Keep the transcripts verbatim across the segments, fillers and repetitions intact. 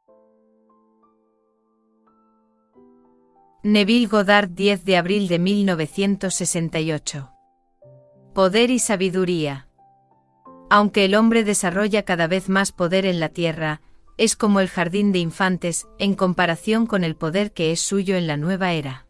Neville Goddard, diez de abril de mil novecientos sesenta y ocho. Poder y sabiduría. Aunque el hombre desarrolla cada vez más poder en la tierra, es como el jardín de infantes, en comparación con el poder que es suyo en la nueva era.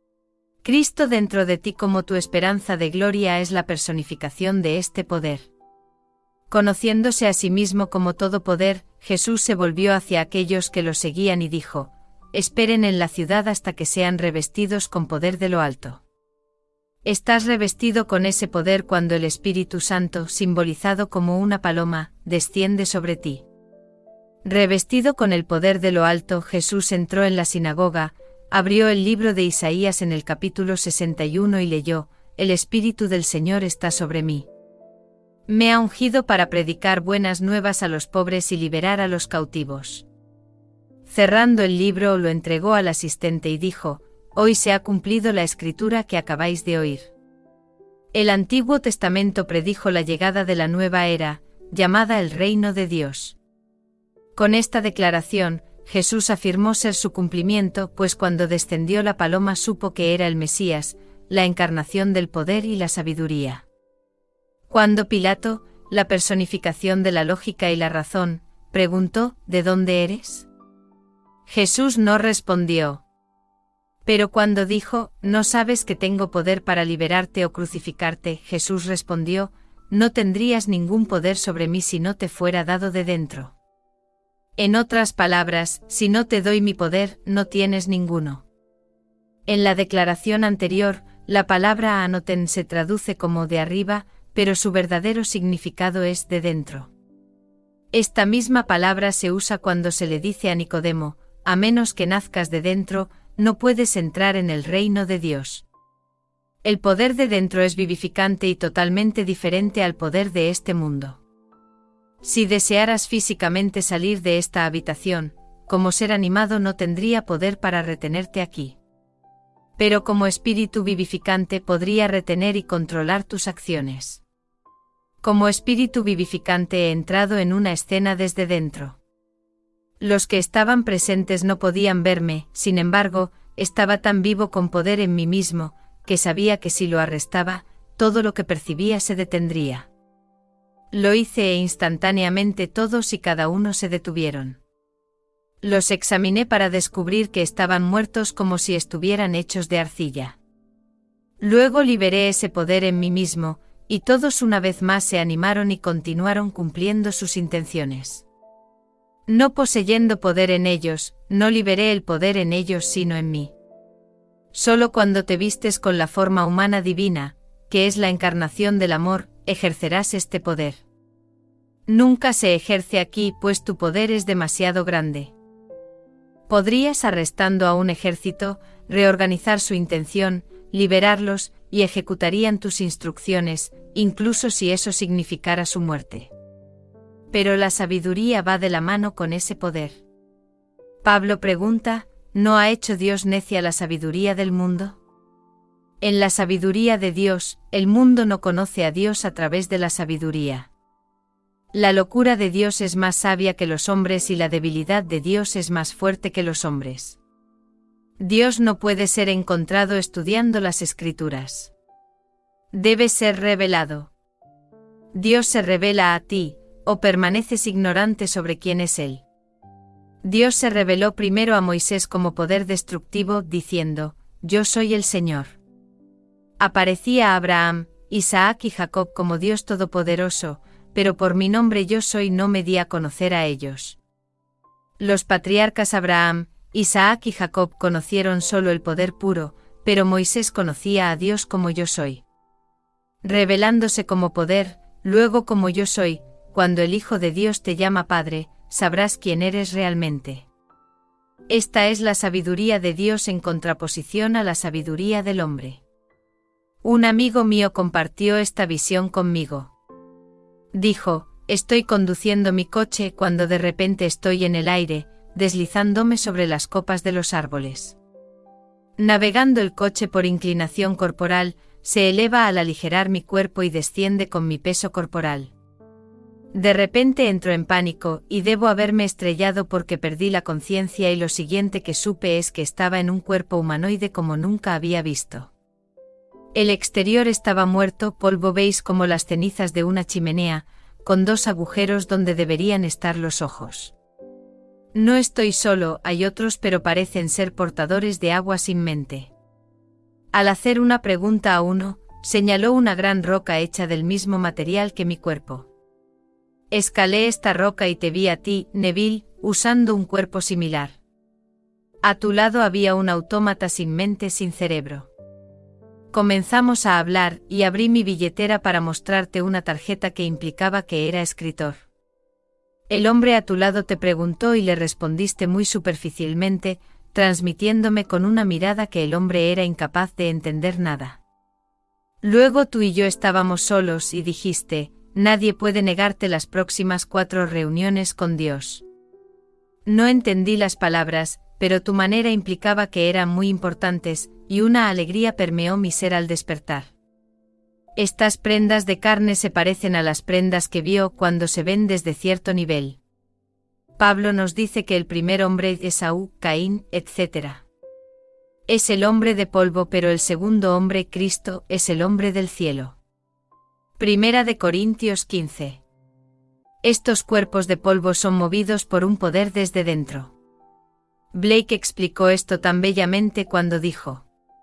Cristo dentro de ti como tu esperanza de gloria es la personificación de este poder. Conociéndose a sí mismo como todo poder, Jesús se volvió hacia aquellos que lo seguían y dijo: esperen en la ciudad hasta que sean revestidos con poder de lo alto. Estás revestido con ese poder cuando el Espíritu Santo, simbolizado como una paloma, desciende sobre ti. Revestido con el poder de lo alto, Jesús entró en la sinagoga, abrió el libro de Isaías en el capítulo sesenta y uno y leyó: el Espíritu del Señor está sobre mí. Me ha ungido para predicar buenas nuevas a los pobres y liberar a los cautivos. Cerrando el libro, lo entregó al asistente y dijo: hoy se ha cumplido la escritura que acabáis de oír. El Antiguo Testamento predijo la llegada de la nueva era, llamada el Reino de Dios. Con esta declaración, Jesús afirmó ser su cumplimiento, pues cuando descendió la paloma supo que era el Mesías, la encarnación del poder y la sabiduría. Cuando Pilato, la personificación de la lógica y la razón, preguntó: ¿de dónde eres?, Jesús no respondió. Pero cuando dijo: ¿no sabes que tengo poder para liberarte o crucificarte?, Jesús respondió: no tendrías ningún poder sobre mí si no te fuera dado de dentro. En otras palabras, si no te doy mi poder, no tienes ninguno. En la declaración anterior, la palabra anoten se traduce como de arriba, pero su verdadero significado es de dentro. Esta misma palabra se usa cuando se le dice a Nicodemo: a menos que nazcas de dentro, no puedes entrar en el reino de Dios. El poder de dentro es vivificante y totalmente diferente al poder de este mundo. Si desearas físicamente salir de esta habitación, como ser animado no tendría poder para retenerte aquí. Pero como espíritu vivificante podría retener y controlar tus acciones. Como espíritu vivificante he entrado en una escena desde dentro. Los que estaban presentes no podían verme, sin embargo, estaba tan vivo con poder en mí mismo, que sabía que si lo arrestaba, todo lo que percibía se detendría. Lo hice e instantáneamente todos y cada uno se detuvieron. Los examiné para descubrir que estaban muertos como si estuvieran hechos de arcilla. Luego liberé ese poder en mí mismo, y todos una vez más se animaron y continuaron cumpliendo sus intenciones. No poseyendo poder en ellos, no liberé el poder en ellos sino en mí. Solo cuando te vistes con la forma humana divina, que es la encarnación del amor, ejercerás este poder. Nunca se ejerce aquí, pues tu poder es demasiado grande. Podrías, arrestando a un ejército, reorganizar su intención, liberarlos, y ejecutarían tus instrucciones, incluso si eso significara su muerte. Pero la sabiduría va de la mano con ese poder. Pablo pregunta: ¿no ha hecho Dios necia la sabiduría del mundo? En la sabiduría de Dios, el mundo no conoce a Dios a través de la sabiduría. La locura de Dios es más sabia que los hombres y la debilidad de Dios es más fuerte que los hombres. Dios no puede ser encontrado estudiando las Escrituras. Debe ser revelado. Dios se revela a ti, o permaneces ignorante sobre quién es Él. Dios se reveló primero a Moisés como poder destructivo, diciendo: yo soy el Señor. Aparecía a Abraham, Isaac y Jacob como Dios todopoderoso, pero por mi nombre yo soy no me di a conocer a ellos. Los patriarcas Abraham, Isaac y Jacob conocieron solo el poder puro, pero Moisés conocía a Dios como yo soy. Revelándose como poder, luego como yo soy, cuando el Hijo de Dios te llama Padre, sabrás quién eres realmente. Esta es la sabiduría de Dios en contraposición a la sabiduría del hombre. Un amigo mío compartió esta visión conmigo. Dijo: estoy conduciendo mi coche cuando de repente estoy en el aire, deslizándome sobre las copas de los árboles. Navegando el coche por inclinación corporal, se eleva al aligerar mi cuerpo y desciende con mi peso corporal. De repente entro en pánico, y debo haberme estrellado porque perdí la conciencia y lo siguiente que supe es que estaba en un cuerpo humanoide como nunca había visto. El exterior estaba muerto, polvo beige como las cenizas de una chimenea, con dos agujeros donde deberían estar los ojos. No estoy solo, hay otros pero parecen ser portadores de agua sin mente. Al hacer una pregunta a uno, señaló una gran roca hecha del mismo material que mi cuerpo. Escalé esta roca y te vi a ti, Neville, usando un cuerpo similar. A tu lado había un autómata sin mente, sin cerebro. Comenzamos a hablar, y abrí mi billetera para mostrarte una tarjeta que implicaba que era escritor. El hombre a tu lado te preguntó y le respondiste muy superficialmente, transmitiéndome con una mirada que el hombre era incapaz de entender nada. Luego tú y yo estábamos solos y dijiste, nadie puede negarte las próximas cuatro reuniones con Dios. No entendí las palabras, pero tu manera implicaba que eran muy importantes, y una alegría permeó mi ser al despertar. Estas prendas de carne se parecen a las prendas que vio cuando se ven desde cierto nivel. Pablo nos dice que el primer hombre es Esaú, Caín, etcétera. Es el hombre de polvo, pero el segundo hombre, Cristo, es el hombre del cielo. Primera de Corintios quince. Estos cuerpos de polvo son movidos por un poder desde dentro. Blake explicó esto tan bellamente cuando dijo: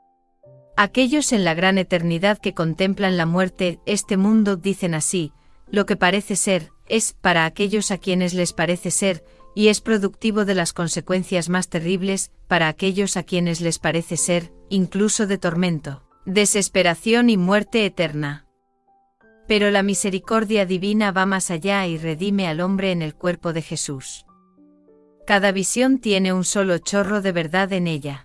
aquellos en la gran eternidad que contemplan la muerte, este mundo, dicen así, lo que parece ser, es para aquellos a quienes les parece ser, y es productivo de las consecuencias más terribles, para aquellos a quienes les parece ser, incluso de tormento, desesperación y muerte eterna. Pero la misericordia divina va más allá y redime al hombre en el cuerpo de Jesús. Cada visión tiene un solo chorro de verdad en ella.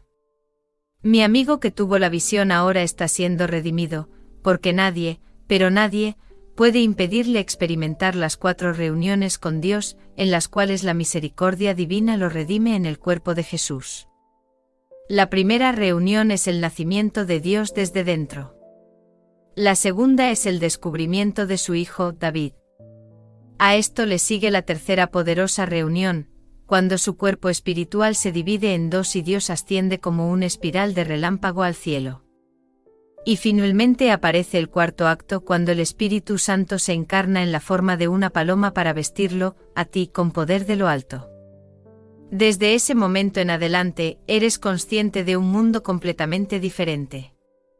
Mi amigo que tuvo la visión ahora está siendo redimido, porque nadie, pero nadie, puede impedirle experimentar las cuatro reuniones con Dios, en las cuales la misericordia divina lo redime en el cuerpo de Jesús. La primera reunión es el nacimiento de Dios desde dentro. La segunda es el descubrimiento de su hijo, David. A esto le sigue la tercera poderosa reunión, cuando su cuerpo espiritual se divide en dos y Dios asciende como una espiral de relámpago al cielo. Y finalmente aparece el cuarto acto cuando el Espíritu Santo se encarna en la forma de una paloma para vestirlo, a ti, con poder de lo alto. Desde ese momento en adelante, eres consciente de un mundo completamente diferente.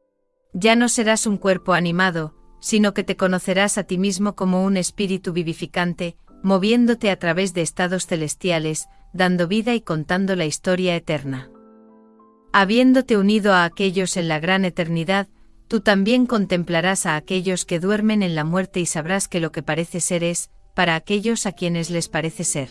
Ya no serás un cuerpo animado, sino que te conocerás a ti mismo como un espíritu vivificante, moviéndote a través de estados celestiales, dando vida y contando la historia eterna. Habiéndote unido a aquellos en la gran eternidad, tú también contemplarás a aquellos que duermen en la muerte y sabrás que lo que parece ser es, para aquellos a quienes les parece ser.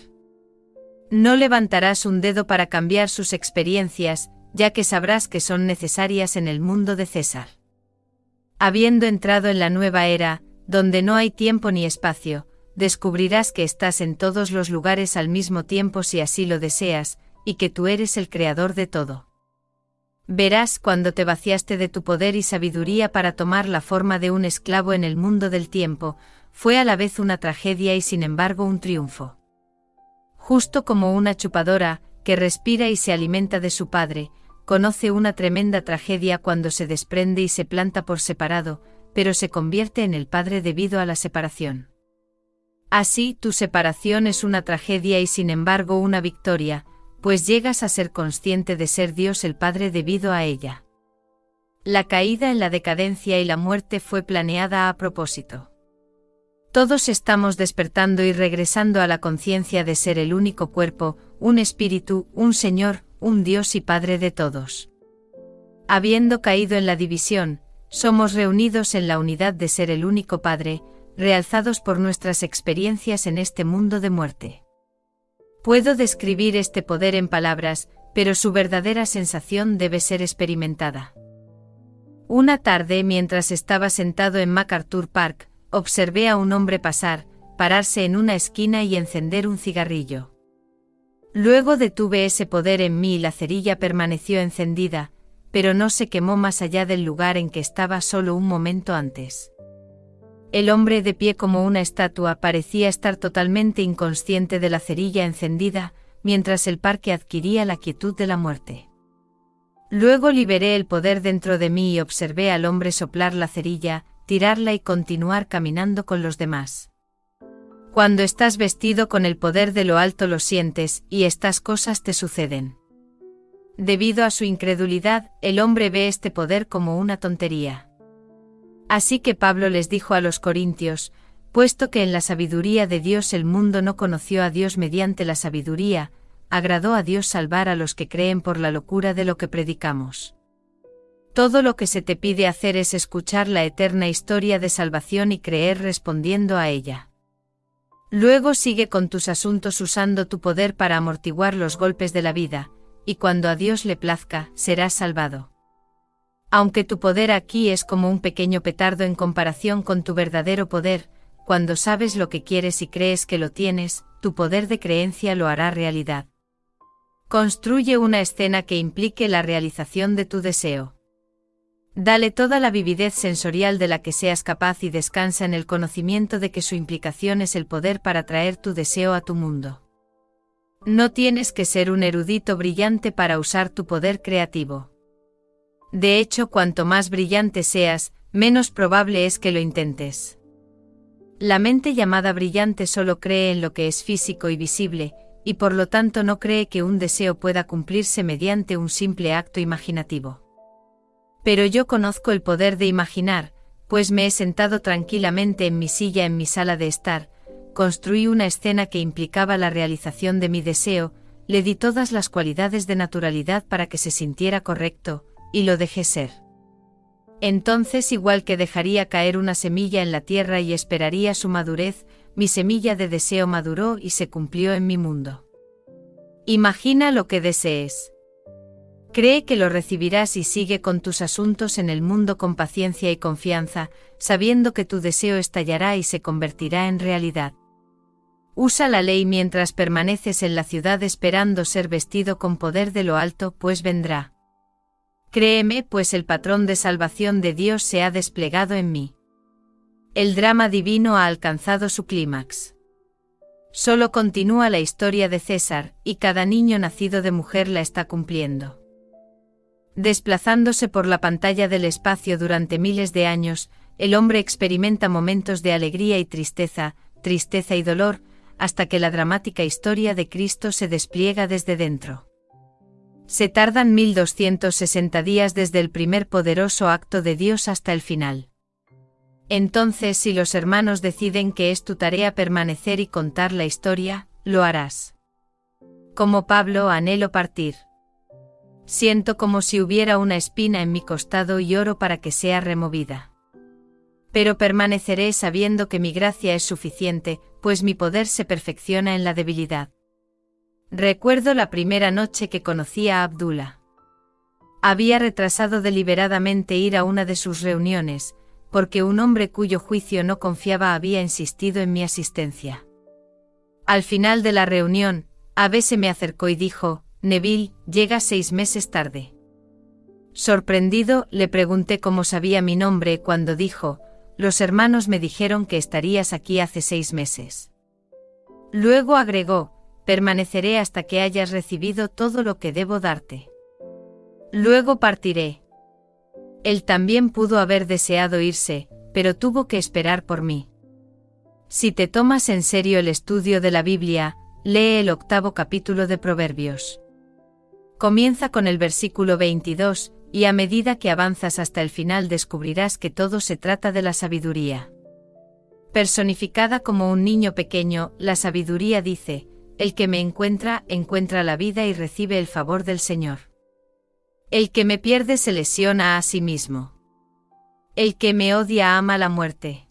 No levantarás un dedo para cambiar sus experiencias, ya que sabrás que son necesarias en el mundo de César. Habiendo entrado en la nueva era, donde no hay tiempo ni espacio, descubrirás que estás en todos los lugares al mismo tiempo si así lo deseas, y que tú eres el creador de todo. Verás cuando te vaciaste de tu poder y sabiduría para tomar la forma de un esclavo en el mundo del tiempo, fue a la vez una tragedia y sin embargo un triunfo. Justo como una chupadora, que respira y se alimenta de su padre, conoce una tremenda tragedia cuando se desprende y se planta por separado, pero se convierte en el padre debido a la separación. Así, tu separación es una tragedia y sin embargo una victoria, pues llegas a ser consciente de ser Dios el Padre debido a ella. La caída en la decadencia y la muerte fue planeada a propósito. Todos estamos despertando y regresando a la conciencia de ser el único cuerpo, un espíritu, un Señor, un Dios y Padre de todos. Habiendo caído en la división, somos reunidos en la unidad de ser el único Padre, realzados por nuestras experiencias en este mundo de muerte. Puedo describir este poder en palabras, pero su verdadera sensación debe ser experimentada. Una tarde, mientras estaba sentado en MacArthur Park, observé a un hombre pasar, pararse en una esquina y encender un cigarrillo. Luego detuve ese poder en mí y la cerilla permaneció encendida, pero no se quemó más allá del lugar en que estaba solo un momento antes. El hombre, de pie como una estatua, parecía estar totalmente inconsciente de la cerilla encendida, mientras el parque adquiría la quietud de la muerte. Luego liberé el poder dentro de mí y observé al hombre soplar la cerilla, tirarla y continuar caminando con los demás. Cuando estás vestido con el poder de lo alto lo sientes, y estas cosas te suceden. Debido a su incredulidad, el hombre ve este poder como una tontería. Así que Pablo les dijo a los corintios, puesto que en la sabiduría de Dios el mundo no conoció a Dios mediante la sabiduría, agradó a Dios salvar a los que creen por la locura de lo que predicamos. Todo lo que se te pide hacer es escuchar la eterna historia de salvación y creer respondiendo a ella. Luego sigue con tus asuntos usando tu poder para amortiguar los golpes de la vida, y cuando a Dios le plazca, serás salvado. Aunque tu poder aquí es como un pequeño petardo en comparación con tu verdadero poder, cuando sabes lo que quieres y crees que lo tienes, tu poder de creencia lo hará realidad. Construye una escena que implique la realización de tu deseo. Dale toda la vividez sensorial de la que seas capaz y descansa en el conocimiento de que su implicación es el poder para traer tu deseo a tu mundo. No tienes que ser un erudito brillante para usar tu poder creativo. De hecho, cuanto más brillante seas, menos probable es que lo intentes. La mente llamada brillante solo cree en lo que es físico y visible, y por lo tanto no cree que un deseo pueda cumplirse mediante un simple acto imaginativo. Pero yo conozco el poder de imaginar, pues me he sentado tranquilamente en mi silla en mi sala de estar, construí una escena que implicaba la realización de mi deseo, le di todas las cualidades de naturalidad para que se sintiera correcto, y lo dejé ser. Entonces, igual que dejaría caer una semilla en la tierra y esperaría su madurez, mi semilla de deseo maduró y se cumplió en mi mundo. Imagina lo que desees. Cree que lo recibirás y sigue con tus asuntos en el mundo con paciencia y confianza, sabiendo que tu deseo estallará y se convertirá en realidad. Usa la ley mientras permaneces en la ciudad esperando ser vestido con poder de lo alto, pues vendrá. Créeme, pues el patrón de salvación de Dios se ha desplegado en mí. El drama divino ha alcanzado su clímax. Solo continúa la historia de César, y cada niño nacido de mujer la está cumpliendo. Desplazándose por la pantalla del espacio durante miles de años, el hombre experimenta momentos de alegría y tristeza, tristeza y dolor, hasta que la dramática historia de Cristo se despliega desde dentro. Se tardan mil doscientos sesenta días desde el primer poderoso acto de Dios hasta el final. Entonces, si los hermanos deciden que es tu tarea permanecer y contar la historia, lo harás. Como Pablo, anhelo partir. Siento como si hubiera una espina en mi costado y oro para que sea removida. Pero permaneceré sabiendo que mi gracia es suficiente, pues mi poder se perfecciona en la debilidad. Recuerdo la primera noche que conocí a Abdullah. Había retrasado deliberadamente ir a una de sus reuniones, porque un hombre cuyo juicio no confiaba había insistido en mi asistencia. Al final de la reunión, Abe se me acercó y dijo, Neville, llegas seis meses tarde. Sorprendido, le pregunté cómo sabía mi nombre cuando dijo, los hermanos me dijeron que estarías aquí hace seis meses. Luego agregó, permaneceré hasta que hayas recibido todo lo que debo darte. Luego partiré. Él también pudo haber deseado irse, pero tuvo que esperar por mí. Si te tomas en serio el estudio de la Biblia, lee el octavo capítulo de Proverbios. Comienza con el versículo veintidós, y a medida que avanzas hasta el final descubrirás que todo se trata de la sabiduría. Personificada como un niño pequeño, la sabiduría dice, el que me encuentra, encuentra la vida y recibe el favor del Señor. El que me pierde se lesiona a sí mismo. El que me odia ama la muerte.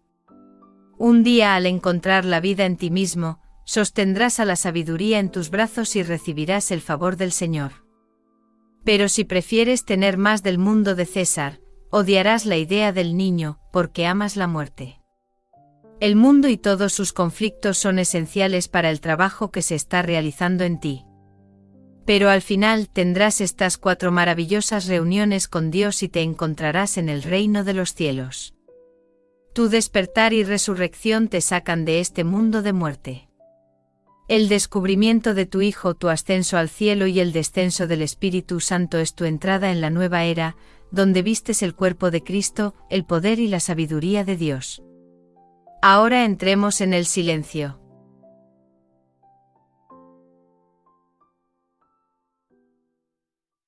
Un día al encontrar la vida en ti mismo, sostendrás a la sabiduría en tus brazos y recibirás el favor del Señor. Pero si prefieres tener más del mundo de César, odiarás la idea del niño, porque amas la muerte. El mundo y todos sus conflictos son esenciales para el trabajo que se está realizando en ti. Pero al final tendrás estas cuatro maravillosas reuniones con Dios y te encontrarás en el reino de los cielos. Tu despertar y resurrección te sacan de este mundo de muerte. El descubrimiento de tu Hijo, tu ascenso al cielo y el descenso del Espíritu Santo es tu entrada en la nueva era, donde vistes el cuerpo de Cristo, el poder y la sabiduría de Dios. Ahora entremos en el silencio.